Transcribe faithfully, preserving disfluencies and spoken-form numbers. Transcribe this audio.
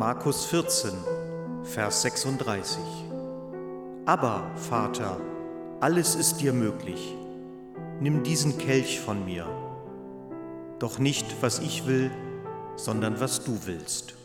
Markus vierzehn, Vers sechsunddreißig. Aber, Vater, alles ist dir möglich. Nimm diesen Kelch von mir. Doch nicht, was ich will, sondern was du willst.